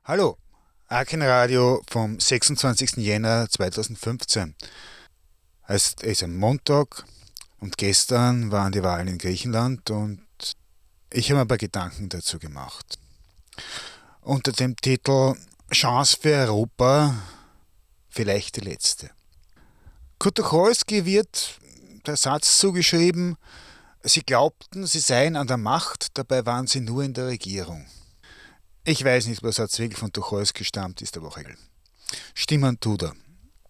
Hallo, Aken Radio vom 26. Jänner 2015. Es ist ein Montag und gestern waren die Wahlen in Griechenland und ich habe mir ein paar Gedanken dazu gemacht. Unter dem Titel Chance für Europa, vielleicht die letzte. Kurt Tucholsky wird der Satz zugeschrieben, sie glaubten, sie seien an der Macht, dabei waren sie nur in der Regierung. Ich weiß nicht, was Satz wirklich von Tucholsky stammt, ist aber auch egal. Stimmen tut er.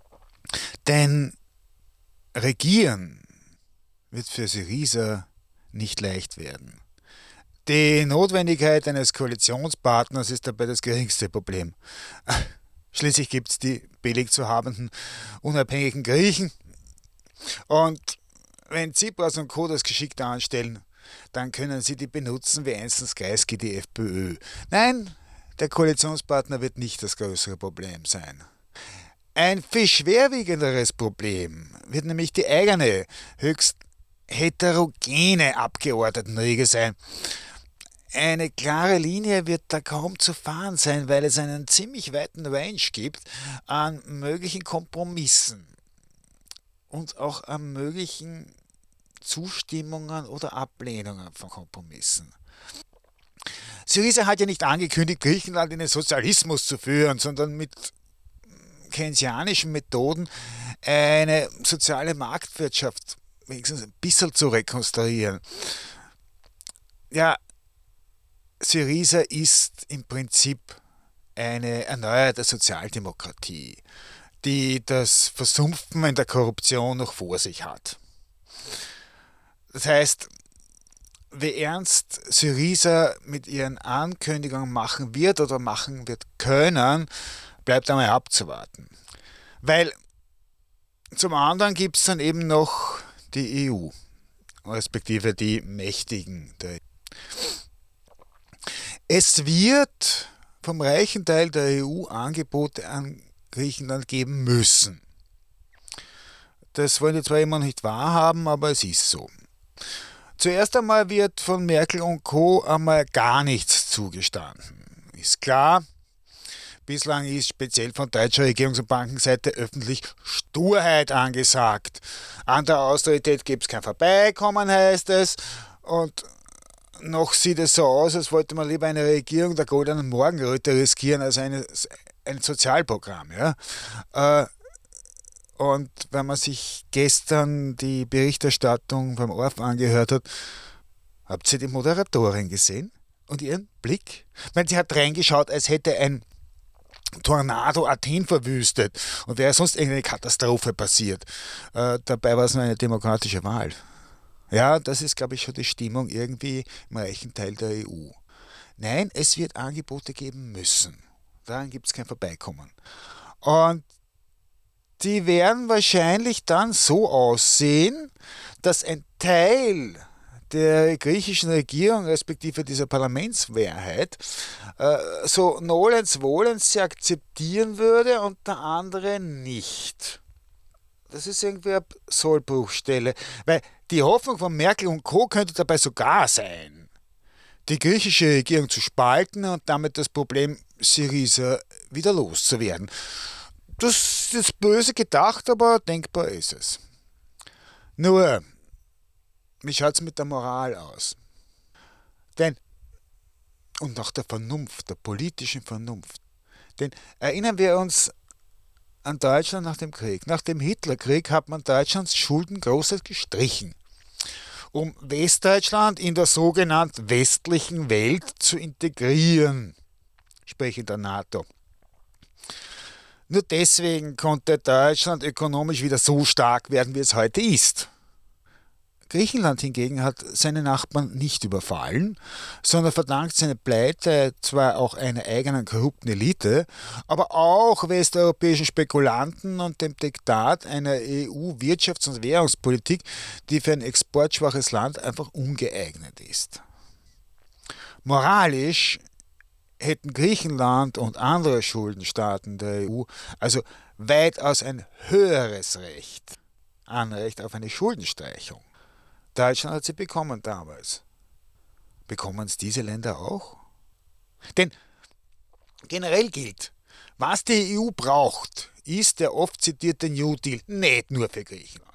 Denn Regieren wird für Syriza nicht leicht werden. Die Notwendigkeit eines Koalitionspartners ist dabei das geringste Problem. Schließlich gibt es die billig zu habenden unabhängigen Griechen. Und wenn Tsipras und Co. das geschickt anstellen, dann können sie die benutzen wie einstens Kreisky die FPÖ. Nein, der Koalitionspartner wird nicht das größere Problem sein. Ein viel schwerwiegenderes Problem wird nämlich die eigene, höchst heterogene Abgeordnetenriege sein. Eine klare Linie wird da kaum zu fahren sein, weil es einen ziemlich weiten Range gibt an möglichen Kompromissen und auch an möglichen Zustimmungen oder Ablehnungen von Kompromissen. Syriza hat ja nicht angekündigt, Griechenland in den Sozialismus zu führen, sondern mit keynesianischen Methoden eine soziale Marktwirtschaft wenigstens ein bisschen zu rekonstruieren. Ja, Syriza ist im Prinzip eine erneuerte Sozialdemokratie, die das Versumpfen in der Korruption noch vor sich hat. Das heißt, wie ernst Syriza mit ihren Ankündigungen machen wird oder machen wird können, bleibt einmal abzuwarten. Weil zum anderen gibt es dann eben noch die EU, respektive die Mächtigen der EU. Es wird vom reichen Teil der EU Angebote an Griechenland geben müssen. Das wollen die zwar immer noch nicht wahrhaben, aber es ist so. Zuerst einmal wird von Merkel und Co. einmal gar nichts zugestanden. Ist klar, bislang ist speziell von deutscher Regierungs- und Bankenseite öffentlich Sturheit angesagt. An der Austerität gibt es kein Vorbeikommen, heißt es. Und noch sieht es so aus, als wollte man lieber eine Regierung der goldenen Morgenröte riskieren als ein Sozialprogramm. Ja? Und wenn man sich gestern die Berichterstattung beim ORF angehört hat, habt ihr die Moderatorin gesehen und ihren Blick? Ich meine, sie hat reingeschaut, als hätte ein Tornado Athen verwüstet und wäre sonst irgendeine Katastrophe passiert. Dabei war es nur eine demokratische Wahl. Ja, das ist, glaube ich, schon die Stimmung irgendwie im reichen Teil der EU. Nein, es wird Angebote geben müssen. Daran gibt es kein Vorbeikommen. Und die werden wahrscheinlich dann so aussehen, dass ein Teil der griechischen Regierung, respektive dieser Parlamentsmehrheit, so nolens volens sie akzeptieren würde und der andere nicht. Das ist irgendwie eine Sollbruchstelle, weil die Hoffnung von Merkel und Co. könnte dabei sogar sein, die griechische Regierung zu spalten und damit das Problem Syriza wieder loszuwerden. Das ist jetzt böse gedacht, aber denkbar ist es. Nur, wie schaut es mit der Moral aus? Denn, und nach der Vernunft, der politischen Vernunft. Denn erinnern wir uns an Deutschland nach dem Krieg. Nach dem Hitlerkrieg hat man Deutschlands Schulden großes gestrichen, um Westdeutschland in der sogenannten westlichen Welt zu integrieren, sprich in der NATO. Nur deswegen konnte Deutschland ökonomisch wieder so stark werden, wie es heute ist. Griechenland hingegen hat seine Nachbarn nicht überfallen, sondern verdankt seine Pleite zwar auch einer eigenen korrupten Elite, aber auch westeuropäischen Spekulanten und dem Diktat einer EU-Wirtschafts- und Währungspolitik, die für ein exportschwaches Land einfach ungeeignet ist. Moralisch hätten Griechenland und andere Schuldenstaaten der EU also weitaus ein höheres Anrecht auf eine Schuldenstreichung. Deutschland hat sie bekommen damals. Bekommen es diese Länder auch? Denn Generell gilt, was die EU braucht, ist der oft zitierte New Deal, nicht nur für Griechenland.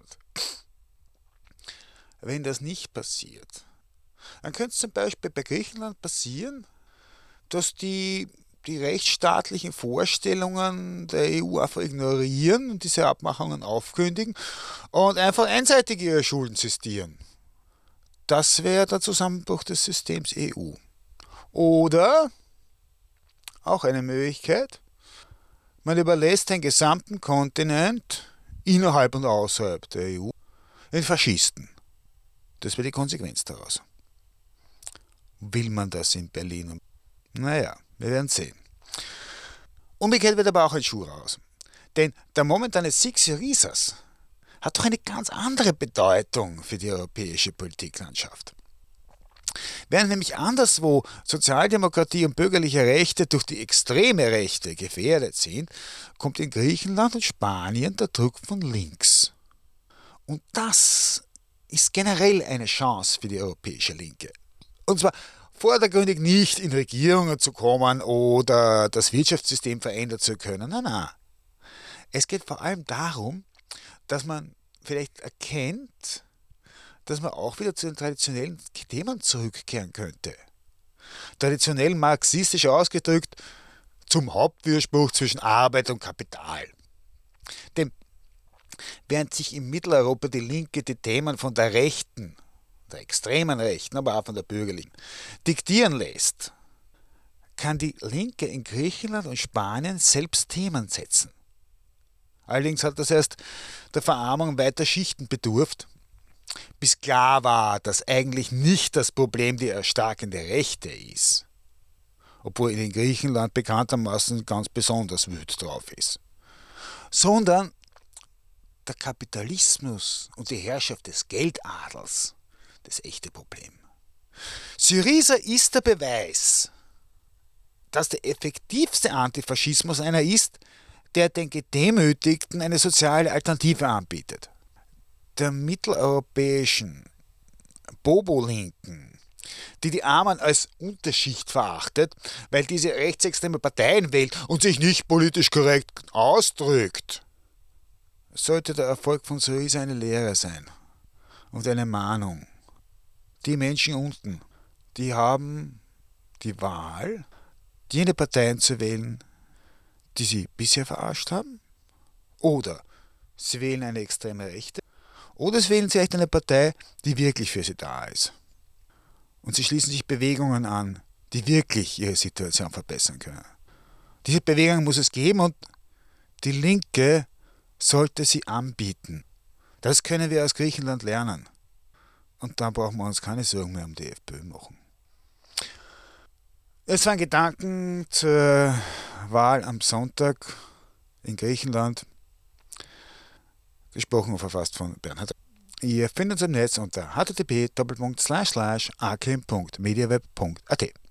Wenn das nicht passiert, dann könnte es zum Beispiel bei Griechenland passieren, dass die rechtsstaatlichen Vorstellungen der EU einfach ignorieren und diese Abmachungen aufkündigen und einfach einseitig ihre Schulden sistieren. Das wäre der Zusammenbruch des Systems EU. Oder, auch eine Möglichkeit, man überlässt den gesamten Kontinent innerhalb und außerhalb der EU den Faschisten. Das wäre die Konsequenz daraus. Will man das in Berlin? Naja, wir werden sehen. Umgekehrt wird aber auch ein Schuh raus. Denn der momentane Sieg Syrizas hat doch eine ganz andere Bedeutung für die europäische Politiklandschaft. Während nämlich anderswo Sozialdemokratie und bürgerliche Rechte durch die extreme Rechte gefährdet sind, kommt in Griechenland und Spanien der Druck von links. Und das ist generell eine Chance für die europäische Linke. Und zwar vordergründig nicht in Regierungen zu kommen oder das Wirtschaftssystem verändern zu können. Nein. Es geht vor allem darum, dass man vielleicht erkennt, dass man auch wieder zu den traditionellen Themen zurückkehren könnte. Traditionell marxistisch ausgedrückt zum Hauptwiderspruch zwischen Arbeit und Kapital. Denn während sich in Mitteleuropa die Linke die Themen von der Rechten, der extremen Rechten, aber auch von der bürgerlichen, diktieren lässt, kann die Linke in Griechenland und Spanien selbst Themen setzen. Allerdings hat das erst der Verarmung weiter Schichten bedurft, bis klar war, dass eigentlich nicht das Problem die erstarkende Rechte ist, obwohl in Griechenland bekanntermaßen ganz besonders wütend drauf ist, sondern der Kapitalismus und die Herrschaft des Geldadels das echte Problem. Syriza ist der Beweis, dass der effektivste Antifaschismus einer ist, der den Gedemütigten eine soziale Alternative anbietet. Der mitteleuropäischen Bobo-Linken, die Armen als Unterschicht verachtet, weil diese rechtsextreme Parteien wählt und sich nicht politisch korrekt ausdrückt, sollte der Erfolg von Syriza eine Lehre sein und eine Mahnung. Die Menschen unten, die haben die Wahl, jene Parteien zu wählen, die sie bisher verarscht haben, oder sie wählen eine extreme Rechte, oder sie wählen vielleicht eine Partei, die wirklich für sie da ist. Und sie schließen sich Bewegungen an, die wirklich ihre Situation verbessern können. Diese Bewegung muss es geben und die Linke sollte sie anbieten. Das können wir aus Griechenland lernen. Und dann brauchen wir uns keine Sorgen mehr um die FPÖ machen. Es waren Gedanken zur Wahl am Sonntag in Griechenland, gesprochen und verfasst von Bernhard. Ihr findet uns im Netz unter http://akim.mediaweb.at.